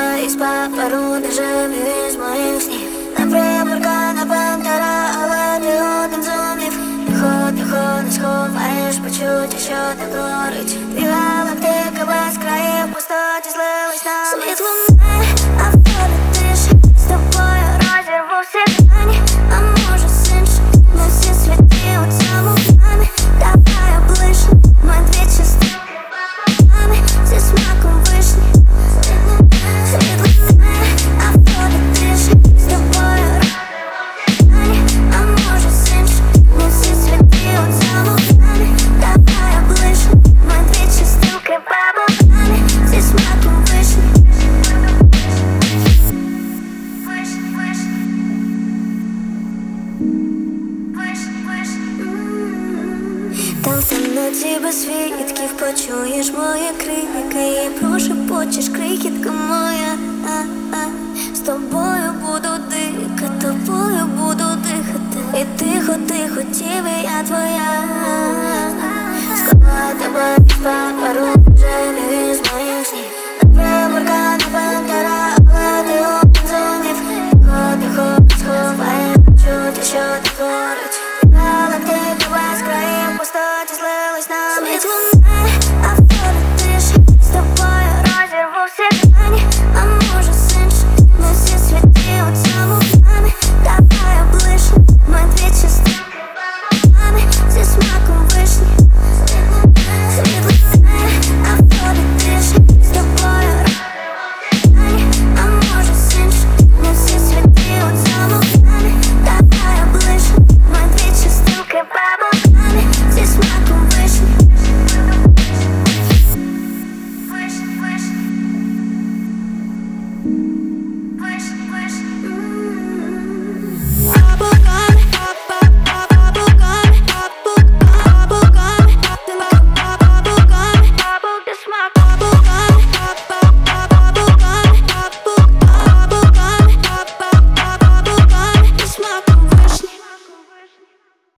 тебе із паперу, де живі із моїх снів. Не приборкана пантера, але ти один зумів. Тихо, не сховаєш почуття, що так горить. Дві галактики без країв, пустоті злились на світло мене, а в тебе тиша. З тобою розірву всі грані, а може з іншим. Ми всі світі у цьому плані. Давай облиш, ми дві частинки бабами, зі смаком вишні. Світло мене, а в тебе тиша. З тобою розірву всі грані, а може з іншим. Ми всі світі у цьому плані. Давай облиш, ми дві частинки бабами, зі смаком вишні. Там в темноті без свідків почуєш мої крики і прошепочеш, крихітка моя. З тобою буду дика, тобою буду дихати. І тихо, тіві, я твоя. Склала тебе із паперу, живі із